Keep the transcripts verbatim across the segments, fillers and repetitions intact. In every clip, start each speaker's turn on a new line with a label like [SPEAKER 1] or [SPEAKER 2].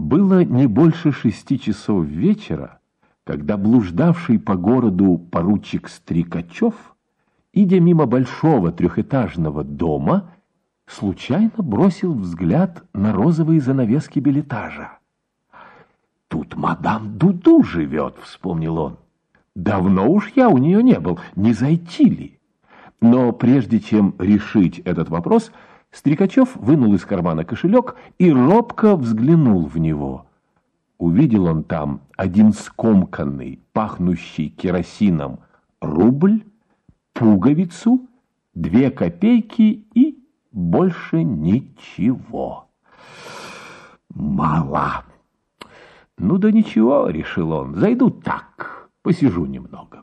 [SPEAKER 1] Было не больше шести часов вечера, когда блуждавший по городу поручик Стрикачев, идя мимо большого трехэтажного дома, случайно бросил взгляд на розовые занавески бельэтажа. «Тут мадам Дуду живет», — вспомнил он. «Давно уж я у нее не был, не зайти ли?» Но прежде чем решить этот вопрос, Стрикачев вынул из кармана кошелек и робко взглянул в него. Увидел он там один скомканный, пахнущий керосином рубль, пуговицу, две копейки и больше ничего. «Мало». «Ну да ничего», — решил он, — «зайду так, посижу немного».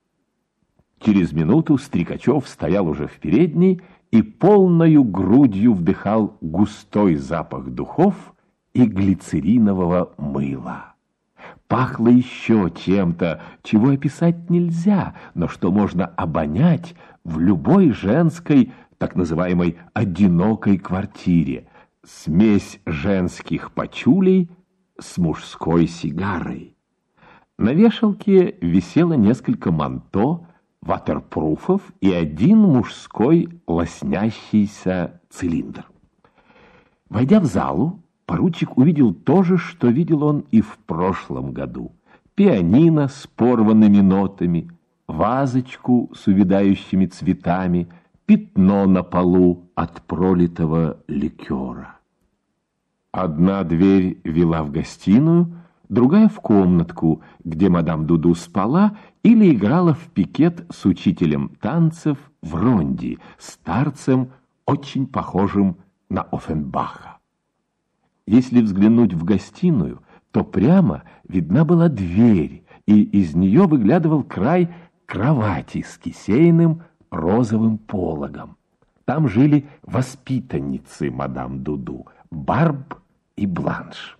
[SPEAKER 1] Через минуту Стрикачев стоял уже в передней и полною грудью вдыхал густой запах духов и глицеринового мыла. Пахло еще чем-то, чего описать нельзя, но что можно обонять в любой женской, так называемой одинокой квартире. Смесь женских пачулей с мужской сигарой. На вешалке висело несколько манто, ватерпруфов и один мужской лоснящийся цилиндр. Войдя в залу, поручик увидел то же, что видел он и в прошлом году. Пианино с порванными нотами, вазочку с увядающими цветами, пятно на полу от пролитого ликера. Одна дверь вела в гостиную, другая в комнатку, где мадам Дуду спала или играла в пикет с учителем танцев в ронди, старцем, очень похожим на Оффенбаха. Если взглянуть в гостиную, то прямо видна была дверь, и из нее выглядывал край кровати с кисейным розовым пологом. Там жили воспитанницы мадам Дуду, Барб и Бланш.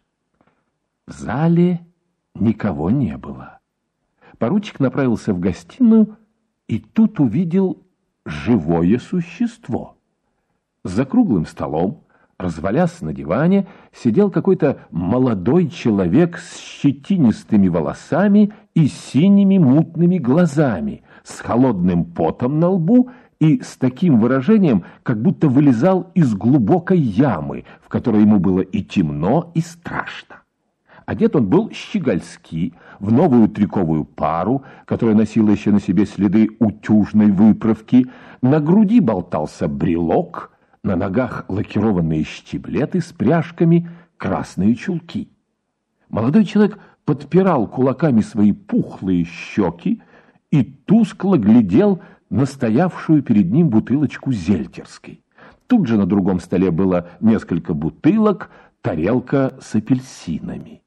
[SPEAKER 1] В зале никого не было. Поручик направился в гостиную и тут увидел живое существо. За круглым столом, развалясь на диване, сидел какой-то молодой человек с щетинистыми волосами и синими мутными глазами, с холодным потом на лбу и с таким выражением, как будто вылезал из глубокой ямы, в которой ему было и темно, и страшно. Одет он был щегольски, в новую триковую пару, которая носила еще на себе следы утюжной выправки, на груди болтался брелок, на ногах лакированные штиблеты с пряжками, красные чулки. Молодой человек подпирал кулаками свои пухлые щеки и тускло глядел на стоявшую перед ним бутылочку зельтерской. Тут же на другом столе было несколько бутылок, тарелка с апельсинами.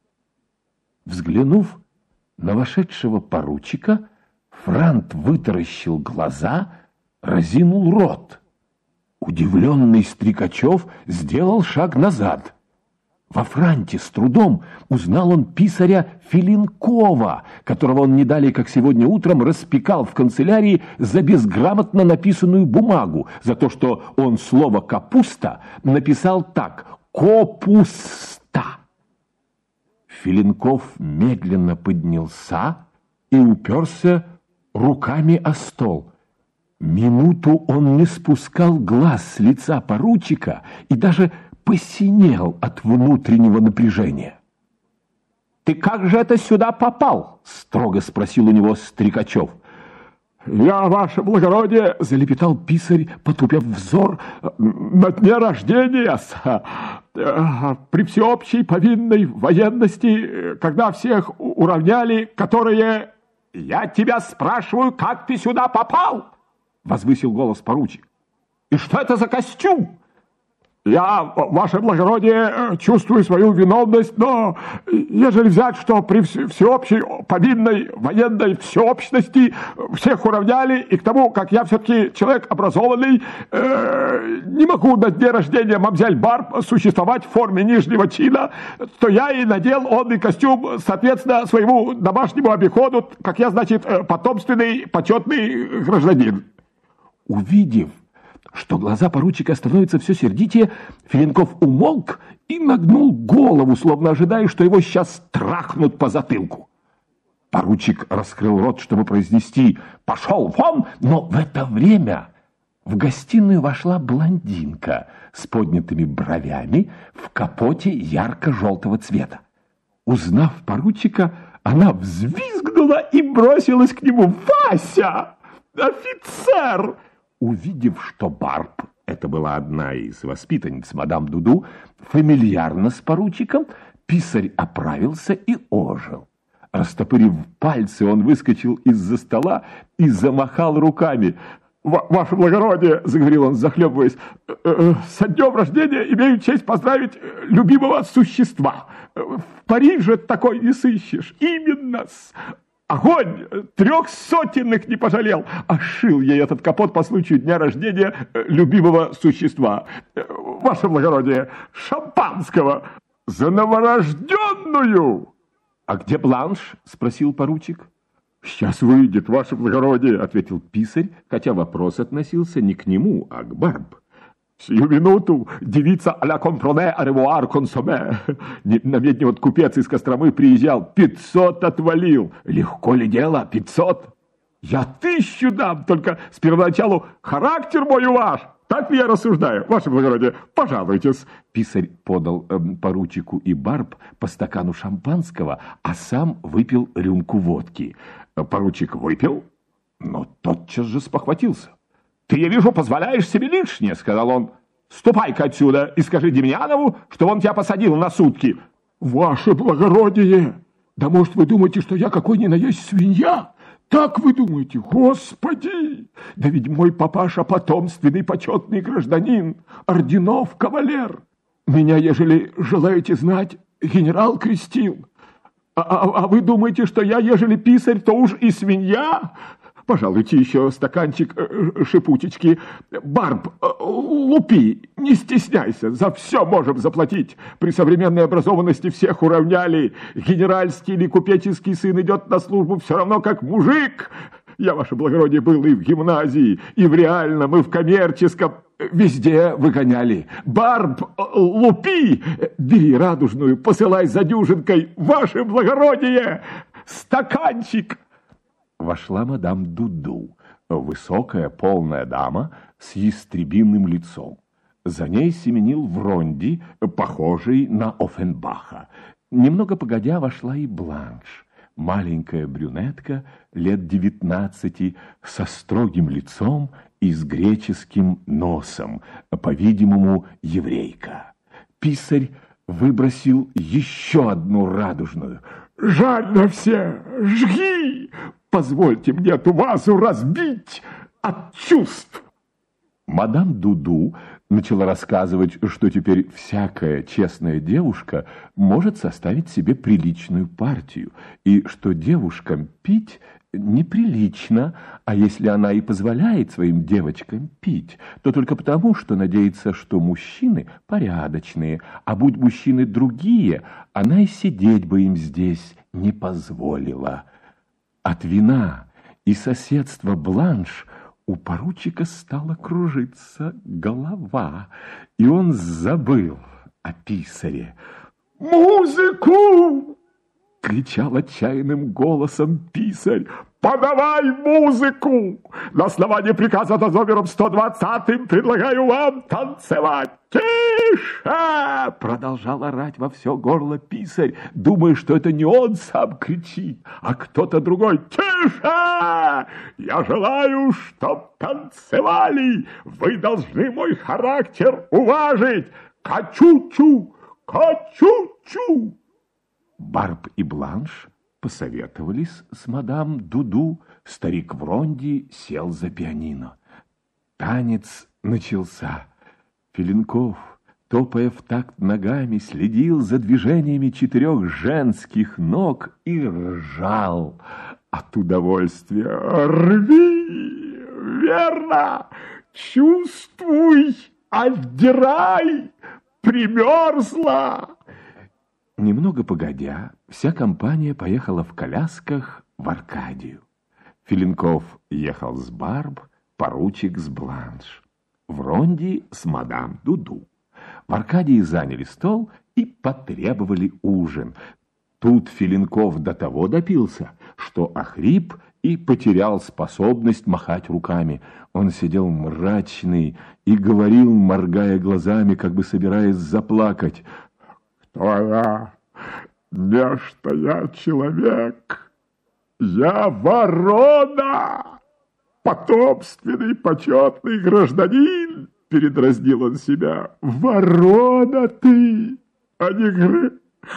[SPEAKER 1] Взглянув на вошедшего поручика, Франт вытаращил глаза, разинул рот. Удивленный Стрикачев сделал шаг назад. Во Франте с трудом узнал он писаря Филинкова, которого он не далее, как сегодня утром, распекал в канцелярии за безграмотно написанную бумагу, за то, что он слово «капуста» написал так «копуста». Филинков медленно поднялся и уперся руками о стол. Минуту он не спускал глаз с лица поручика и даже посинел от внутреннего напряжения. «Ты как же это сюда попал?» — строго спросил у него Стрикачев. «Я, ваше благородие, — залепетал писарь, потупив взор, — на дне рождения, при всеобщей повинной военности, когда всех уравняли, которые...» «Я тебя спрашиваю, как ты сюда попал?» — возвысил голос поручик. «И что это за костюм?» «Я, ваше благородие, чувствую свою виновность, но ежели взять, что при всеобщей повинной военной всеобщности всех уравняли, и к тому, как я все-таки человек образованный, э, не могу на дне рождения мамзель Барб существовать в форме нижнего чина, то я и надел онный костюм, соответственно, своему домашнему обиходу, как я, значит, потомственный почетный гражданин». Увидев что глаза поручика становятся все сердитее, Филинков умолк и нагнул голову, словно ожидая, что его сейчас трахнут по затылку. Поручик раскрыл рот, чтобы произнести «пошел вон», но в это время в гостиную вошла блондинка с поднятыми бровями в капоте ярко-желтого цвета. Узнав поручика, она взвизгнула и бросилась к нему. «Вася! Офицер!» Увидев, что Барб, это была одна из воспитанниц мадам Дуду, фамильярно с поручиком, писарь оправился и ожил. Растопырив пальцы, он выскочил из-за стола и замахал руками. «Ваше благородие!» — заговорил он, захлебываясь. «Со днем рождения имею честь поздравить любимого существа. В Париже такой не сыщешь. Именно-с! Огонь! Трех сотенных не пожалел! А шил ей этот капот по случаю дня рождения любимого существа. Ваше благородие, шампанского за новорожденную!» «А где Бланш?» — спросил поручик. «Сейчас выйдет, ваше благородие», — ответил писарь, хотя вопрос относился не к нему, а к Барб. «Сию минуту девица а-ля компроне аревуар консоме. На медне вот купец из Костромы приезжал, пятьсот отвалил. Легко ли дело, пятьсот? Я тысячу дам, только с первоначалу характер мой у ваш. Так я рассуждаю, ваше благородие, пожалуйтесь». Писарь подал э, поручику и Барб по стакану шампанского, а сам выпил рюмку водки. Поручик выпил, но тотчас же спохватился. «Ты, я вижу, позволяешь себе лишнее», — сказал он. «Ступай-ка отсюда и скажи Демьянову, что он тебя посадил на сутки». «Ваше благородие! Да может вы думаете, что я какой ни на есть свинья? Так вы думаете? Господи! Да ведь мой папаша потомственный почетный гражданин, орденов кавалер. Меня, ежели желаете знать, генерал крестил. А, а, а вы думаете, что я, ежели писарь, то уж и свинья? Пожалуйте еще стаканчик э, шипучечки. Барб, э, лупи, не стесняйся, за все можем заплатить. При современной образованности всех уравняли. Генеральский или купеческий сын идет на службу все равно как мужик. Я, ваше благородие, был и в гимназии, и в реальном, и в коммерческом. Везде выгоняли. Барб, лупи, бери радужную, посылай за дюжинкой. Ваше благородие, стаканчик. Вошла мадам Дуду, высокая полная дама с ястребиным лицом. За ней семенил Вронди, похожий на Оффенбаха. Немного погодя вошла и Бланш, маленькая брюнетка лет девятнадцати, со строгим лицом и с греческим носом, по-видимому, еврейка. Писарь выбросил еще одну радужную. «Жаль на все! Жги! Позвольте мне эту вазу разбить от чувств!» Мадам Дуду начала рассказывать, что теперь всякая честная девушка может составить себе приличную партию, и что девушкам пить неприлично, а если она и позволяет своим девочкам пить, то только потому, что надеется, что мужчины порядочные, а будь мужчины другие, она и сидеть бы им здесь не позволила. От вина и соседства Бланш у поручика стала кружиться голова, и он забыл о писаре. «Музыку!» — кричал отчаянным голосом писарь. «Подавай музыку! На основании приказа за номером сто двадцатым предлагаю вам танцевать!» «Тише!» — продолжал орать во все горло писарь, думая, что это не он сам кричит, а кто-то другой. «Тише! Я желаю, чтоб танцевали! Вы должны мой характер уважить! Качу-чу! Качу-чу!» Барб и Бланш посоветовались с мадам Дуду. Старик Вронди сел за пианино. Танец начался. Филинков, топая в такт ногами, следил за движениями четырех женских ног и ржал от удовольствия. «Рви! Верно! Чувствуй! Отдирай! Примерзла!» Немного погодя, вся компания поехала в колясках в Аркадию. Филинков ехал с Барб, поручик с Бланш. Вронди с мадам Дуду. В Аркадии заняли стол и потребовали ужин. Тут Филинков до того допился, что охрип и потерял способность махать руками. Он сидел мрачный и говорил, моргая глазами, как бы собираясь заплакать: «Кто я? Не, что я человек. Я ворона! Потомственный, почетный гражданин!» Передразнил он себя. «Ворона ты, а не гр...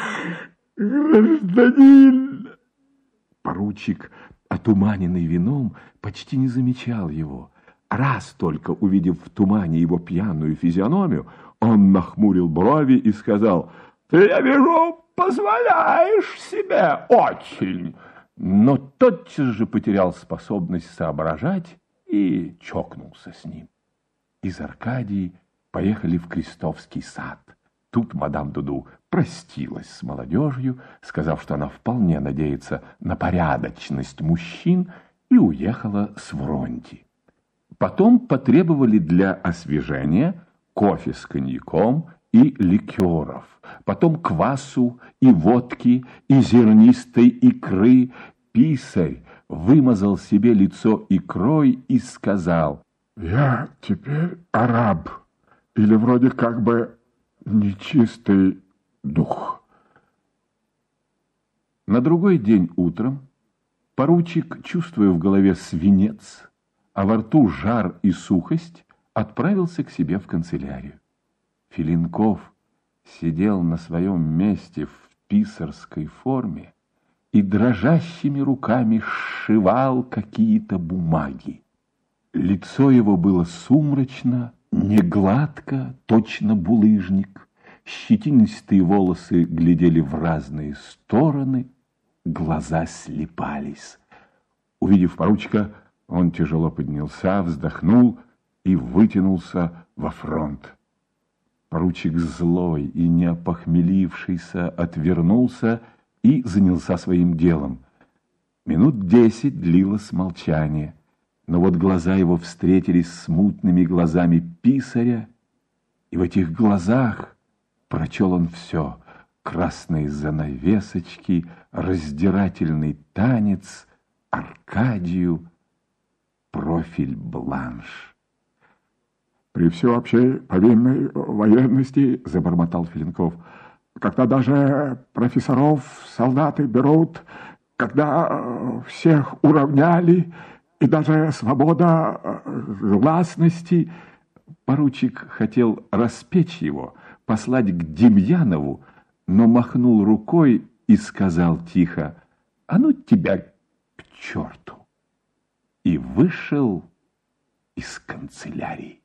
[SPEAKER 1] гражданин!» Поручик, отуманенный вином, почти не замечал его. Раз только увидев в тумане его пьяную физиономию, он нахмурил брови и сказал: «Ты, я вижу, позволяешь себе очень!» Но тотчас же потерял способность соображать и чокнулся с ним. Из Аркадии поехали в Крестовский сад. Тут мадам Дуду простилась с молодежью, сказав, что она вполне надеется на порядочность мужчин, и уехала с Вронди. Потом потребовали для освежения кофе с коньяком и ликеров, потом квасу и водки, и зернистой икры. Писарь вымазал себе лицо икрой и сказал: «Я теперь араб, или вроде как бы нечистый дух». На другой день утром поручик, чувствуя в голове свинец, а во рту жар и сухость, отправился к себе в канцелярию. Филинков сидел на своем месте в писарской форме и дрожащими руками сшивал какие-то бумаги. Лицо его было сумрачно, не гладко, точно булыжник. Щетинистые волосы глядели в разные стороны, глаза слепались. Увидев поручика, он тяжело поднялся, вздохнул и вытянулся во фронт. Поручик злой и не опохмелившийся отвернулся и занялся своим делом. Минут десять длилось молчание, но вот глаза его встретились с мутными глазами писаря, и в этих глазах прочел он все: красные занавесочки, раздирательный танец, Аркадию, профиль бланш. «При всеобщей повинной военности, — забормотал Филинков, — когда даже профессоров солдаты берут, когда всех уравняли, и даже свобода гласности...» Поручик хотел распечь его, послать к Демьянову, но махнул рукой и сказал тихо: «А ну тебя к черту!» и вышел из канцелярии.